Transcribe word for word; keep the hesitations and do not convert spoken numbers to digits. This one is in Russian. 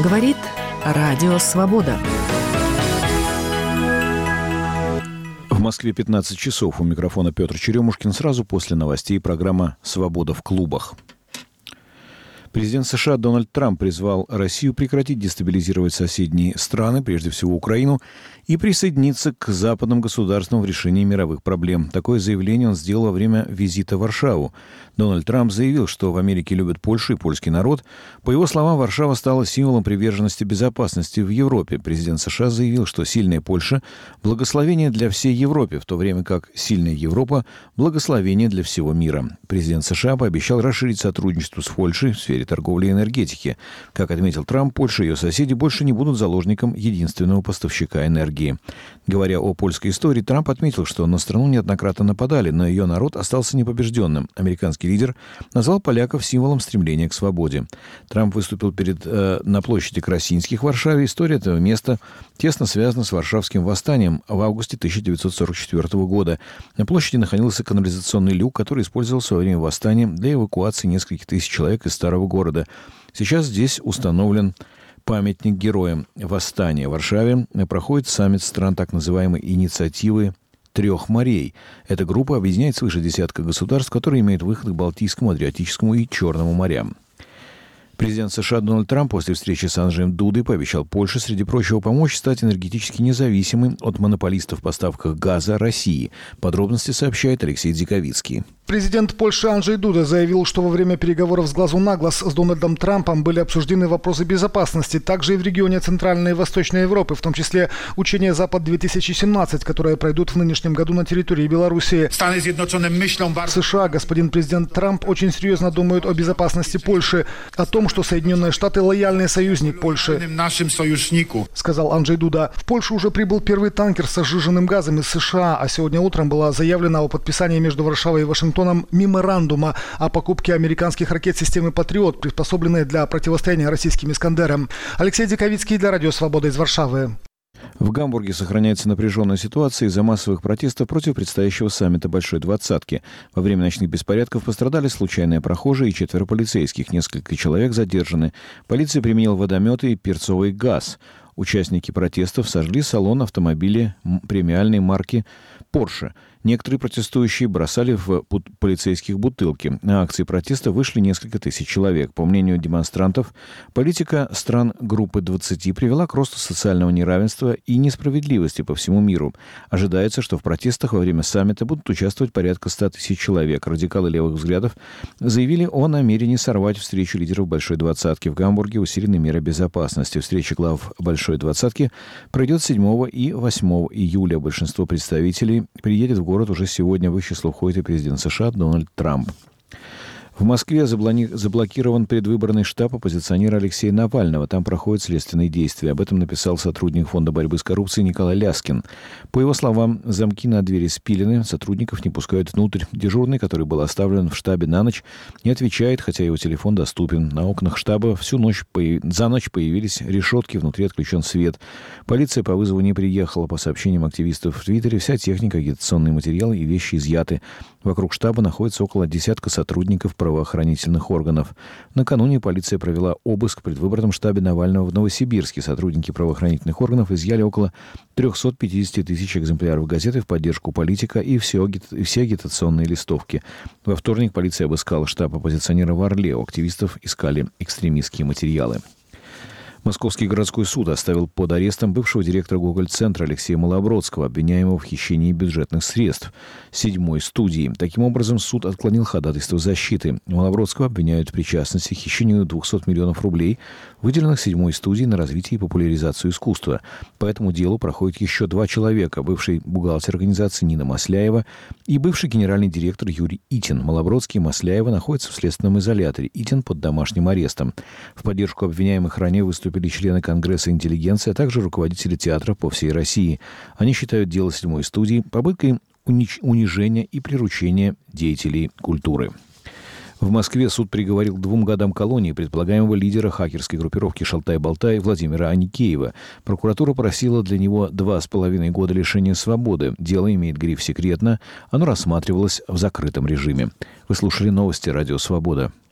Говорит Радио Свобода. В Москве пятнадцать часов. У микрофона Петр Черемушкин. Сразу после новостей программа «Свобода в клубах». Президент США Дональд Трамп призвал Россию прекратить дестабилизировать соседние страны, прежде всего Украину, и присоединиться к западным государствам в решении мировых проблем. Такое заявление он сделал во время визита в Варшаву. Дональд Трамп заявил, что в Америке любят Польшу и польский народ. По его словам, Варшава стала символом приверженности безопасности в Европе. Президент США заявил, что сильная Польша – благословение для всей Европы, в то время как сильная Европа – благословение для всего мира. Президент США пообещал расширить сотрудничество с Польшей в сфере торговли и энергетики. Как отметил Трамп, Польша и ее соседи больше не будут заложником единственного поставщика энергии. Говоря о польской истории, Трамп отметил, что на страну неоднократно нападали, но ее народ остался непобежденным. Американский лидер назвал поляков символом стремления к свободе. Трамп выступил перед, э, на площади Красинских в Варшаве. История этого места тесно связана с Варшавским восстанием в августе тысяча девятьсот сорок четвёртого года. На площади находился канализационный люк, который использовался во время восстания для эвакуации нескольких тысяч человек из старого города. Сейчас здесь установлен памятник героям восстания. В Варшаве проходит саммит стран так называемой инициативы трех морей. Эта группа объединяет свыше десятка государств, которые имеют выход к Балтийскому, Адриатическому и Черному морям. Президент США Дональд Трамп после встречи с Анджеем Дудой пообещал Польше, среди прочего, помочь стать энергетически независимым от монополистов в поставках газа России. Подробности сообщает Алексей Диковицкий. Президент Польши Анджей Дуда заявил, что во время переговоров с глазу на глаз с Дональдом Трампом были обсуждены вопросы безопасности, также и в регионе Центральной и Восточной Европы, в том числе учения «Запад-две тысячи семнадцать», которые пройдут в нынешнем году на территории Беларуси. В США господин президент Трамп очень серьезно думает о безопасности Польши, о том, что Соединенные Штаты – лояльный союзник Польши, сказал Анджей Дуда. В Польшу уже прибыл первый танкер с сжиженным газом из США, а сегодня утром было заявлено о подписании между Варшавой и Вашингтоном меморандума о покупке американских ракет системы «Патриот», приспособленной для противостояния российским «Искандерам». Алексей Диковицкий для Радио Свобода из Варшавы. В Гамбурге сохраняется напряженная ситуация из-за массовых протестов против предстоящего саммита Большой Двадцатки. Во время ночных беспорядков пострадали случайные прохожие и четверо полицейских. Несколько человек задержаны. Полиция применила водометы и перцовый газ. Участники протестов сожгли салон автомобиля премиальной марки Porsche. Некоторые протестующие бросали в полицейских бутылки. На акции протеста вышли несколько тысяч человек. По мнению демонстрантов, политика стран группы двадцати привела к росту социального неравенства и несправедливости по всему миру. Ожидается, что в протестах во время саммита будут участвовать порядка ста тысяч человек. Радикалы левых взглядов заявили о намерении сорвать встречу лидеров Большой Двадцатки. В Гамбурге усилены меры безопасности. Встреча глав Большой Двадцатки пройдет седьмого и восьмого июля. Большинство представителей приедет в город уже сегодня. В их число входит и президент США Дональд Трамп. В Москве заблокирован предвыборный штаб оппозиционера Алексея Навального. Там проходят следственные действия. Об этом написал сотрудник Фонда борьбы с коррупцией Николай Ляскин. По его словам, замки на двери спилены, сотрудников не пускают внутрь. Дежурный, который был оставлен в штабе на ночь, не отвечает, хотя его телефон доступен. На окнах штаба всю ночь появ... за ночь появились решетки, внутри отключен свет. Полиция по вызову не приехала. По сообщениям активистов в Твиттере, вся техника, агитационные материалы и вещи изъяты. Вокруг штаба находится около десятка сотрудников правоохранительных органов. Накануне полиция провела обыск в предвыборном штабе Навального в Новосибирске. Сотрудники правоохранительных органов изъяли около триста пятьдесят тысяч экземпляров газеты в поддержку политика и все, все агитационные листовки. Во вторник полиция обыскала штаб оппозиционера в Орле. У активистов искали экстремистские материалы. Московский городской суд оставил под арестом бывшего директора Гоголь-центра Алексея Малобродского, обвиняемого в хищении бюджетных средств седьмой студии. Таким образом, суд отклонил ходатайство защиты. Малобродского обвиняют в причастности к хищению двухсот миллионов рублей, выделенных седьмой студии на развитие и популяризацию искусства. По этому делу проходят еще два человека: бывший бухгалтер организации Нина Масляева и бывший генеральный директор Юрий Итин. Малобродский и Масляева находятся в следственном изоляторе, Итин под домашним арестом. В поддержку обвиняемых ранее выступили члены Конгресса интеллигенции, а также руководители театров по всей России. Они считают дело седьмой студии попыткой унич- унижения и приручения деятелей культуры. В Москве суд приговорил к двум годам колонии предполагаемого лидера хакерской группировки «Шалтай-Болтай» Владимира Аникеева. Прокуратура просила для него два с половиной года лишения свободы. Дело имеет гриф «секретно». Оно рассматривалось в закрытом режиме. Вы слушали новости «Радио Свобода».